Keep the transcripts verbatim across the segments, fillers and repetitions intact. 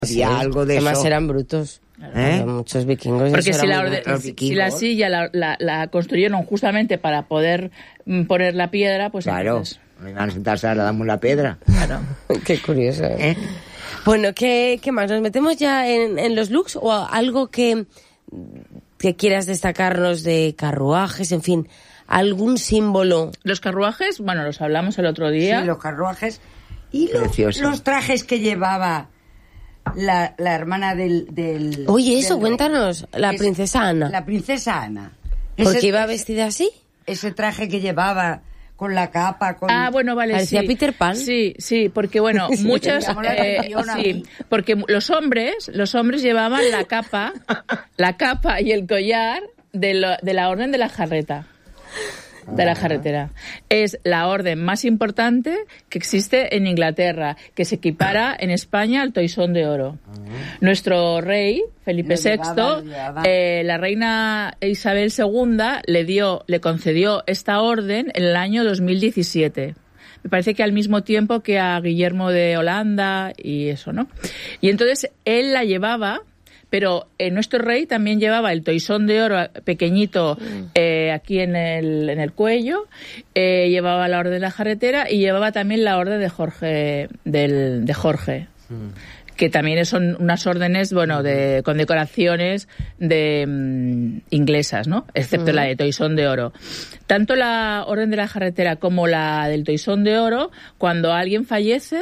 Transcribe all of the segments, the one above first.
Había sí, algo de además eso. Además eran brutos. ¿Eh? Muchos vikingos. Porque si la, orden, si, si la silla la, la, la construyeron justamente para poder mm, poner la piedra, pues claro, entonces... no iban a sentarse, ahora damos la piedra. Claro. Qué curioso. ¿Eh? Bueno, ¿qué, ¿qué más? ¿Nos metemos ya en, en los looks o algo que, que quieras destacarnos de carruajes, en fin, algún símbolo? Los carruajes, bueno, los hablamos el otro día. Sí, los carruajes y los, los trajes que llevaba la, la hermana del, del... Oye, eso, del cuéntanos, la es, princesa Ana. La princesa Ana. ¿Por qué ese, iba vestida así? Ese traje que llevaba... con la capa, con... Ah, bueno, vale, parecía sí. Peter Pan. Sí, sí, porque bueno, muchas... eh, sí, porque los hombres, los hombres llevaban la capa, la capa y el collar de, lo, de la Orden de la Jarreta. De la Jarretera. Es la orden más importante que existe en Inglaterra, que se equipara en España al Toisón de Oro. Nuestro rey, Felipe sexto, eh, la reina Isabel segunda le dio, le concedió esta orden en el año dos mil diecisiete. Me parece que al mismo tiempo que a Guillermo de Holanda y eso, ¿no? Y entonces él la llevaba. Pero eh, nuestro rey también llevaba el toisón de oro pequeñito eh, aquí en el, en el cuello, eh, llevaba la orden de la Jarretera y llevaba también la orden de Jorge, del, de Jorge, mm. que también son unas órdenes, bueno, de con decoraciones de mm, inglesas, ¿no? Excepto mm. la de toisón de oro. Tanto la orden de la Jarretera como la del toisón de oro, cuando alguien fallece,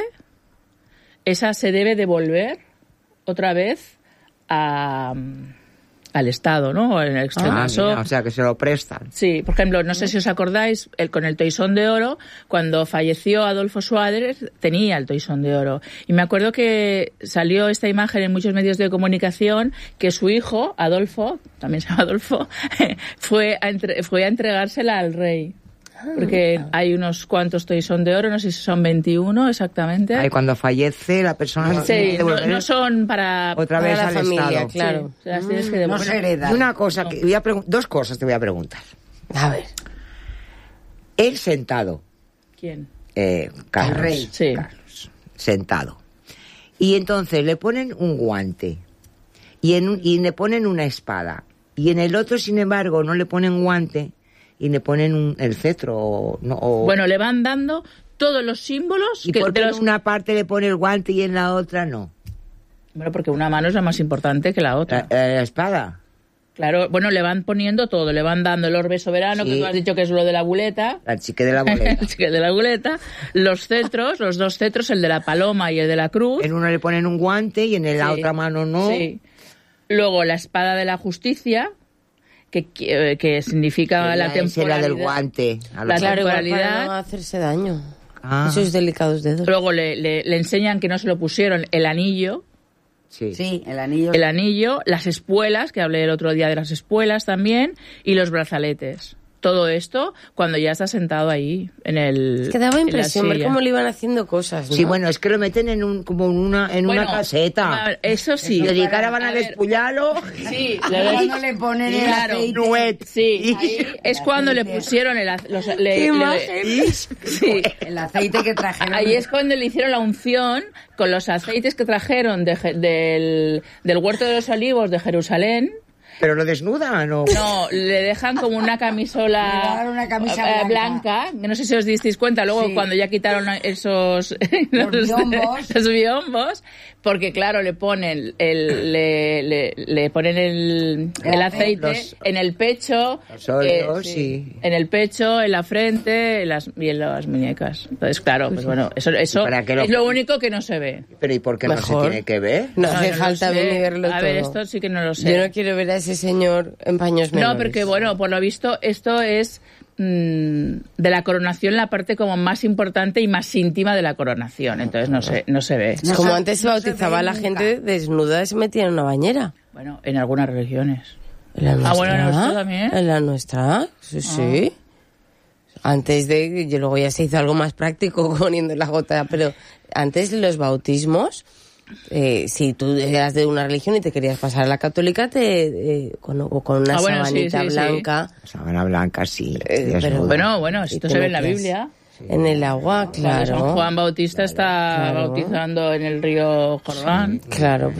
esa se debe devolver otra vez A, al Estado, ¿no? En el extremo ah, caso. Mira, o sea, que se lo prestan. Sí, por ejemplo, no sé si os acordáis, el, con el toisón de oro, cuando falleció Adolfo Suárez, tenía el toisón de oro. Y me acuerdo que salió esta imagen en muchos medios de comunicación, que su hijo, Adolfo, también se llama Adolfo, fue a, entre, fue a entregársela al rey. Porque hay unos cuantos toisón de oro, no sé si son veintiuno exactamente. Ay, cuando fallece la persona... No, sí, no, no son para, otra para vez la al familia, Estado. claro. Sí, las tienes que no devolver. se hereda. Y una cosa, que voy a pregun- dos cosas te voy a preguntar. A ver. Él sentado. ¿Quién? Eh, Carlos. El rey. Sí. Carlos. Sentado. Y entonces le ponen un guante. Y, en un, y le ponen una espada. Y en el otro, sin embargo, no le ponen guante... y le ponen un, el cetro o, no, o... Bueno, le van dando todos los símbolos ¿Y que por qué de en los... una parte le pone el guante y en la otra no? Bueno, porque una mano es la más importante que la otra. La, la espada. Claro, bueno, le van poniendo todo, le van dando el orbe soberano, sí. que tú has dicho que es lo de la buleta. La chique de la boleta. El chique de la buleta. Los cetros, los dos cetros, el de la paloma y el de la cruz. En uno le ponen un guante y en la sí. otra mano no. Sí. Luego la espada de la justicia, que, que, que significa la, la temporalidad. del guante. A la claro, temporalidad. Para no hacerse daño. Ah. Esos delicados dedos. Luego le, le, le enseñan que no se lo pusieron el anillo. Sí. Sí, el anillo. El anillo, las espuelas, que hablé el otro día de las espuelas también, y los brazaletes. Todo esto cuando ya está sentado ahí en el. Es que daba impresión ver cómo le iban haciendo cosas, ¿no? Sí, bueno, es que lo meten en un como en una en bueno, una caseta. Eso sí. Y dedicar van a, a despullarlo. Sí, cuando le ponen el claro, aceite. Sí, ahí es cuando le pusieron el los, le, le, sí. el aceite que trajeron. Ahí es cuando le hicieron la unción con los aceites que trajeron de, del, del Huerto de los Olivos de Jerusalén. ¿Pero lo desnudan o...? No, le dejan como una camisola una camisa blanca. blanca. blanca. No sé si os disteis cuenta, luego sí. Cuando ya quitaron esos... Los biombos. Los biombos, porque claro, le ponen el, le, le, le ponen el, el aceite los, en el pecho, los ojos, eh, sí, sí. en el pecho, en la frente en las, y en las muñecas. Entonces, claro, pues bueno, eso, eso lo... es lo único que no se ve. Pero ¿y por qué Mejor. no se tiene que ver? No, no hace no falta venir verlo todo. A ver, esto sí que no lo sé. Yo no quiero ver a ese señor en paños menores. No, porque bueno, por lo visto esto es mmm, de la coronación la parte como más importante y más íntima de la coronación. Entonces no se, no se ve. Es como antes se bautizaba a la gente desnuda y se metía en una bañera. Bueno, en algunas religiones. ¿En la nuestra? Ah, bueno, ¿en la nuestra también? ¿En la nuestra? Sí, ah. sí. Antes de... Yo luego ya se hizo algo más práctico poniendo la gota, pero antes de los bautismos... Eh, si tú eras de una religión y te querías pasar a la católica, te eh, con, o con una ah, bueno, sabanita sí, sí, blanca. Sí. Sábana blanca, sí. Eh, pero, bueno, bueno, esto se ve en la Biblia. Sí. En el agua, claro. Juan Bautista está claro. bautizando en el río Jordán. Claro.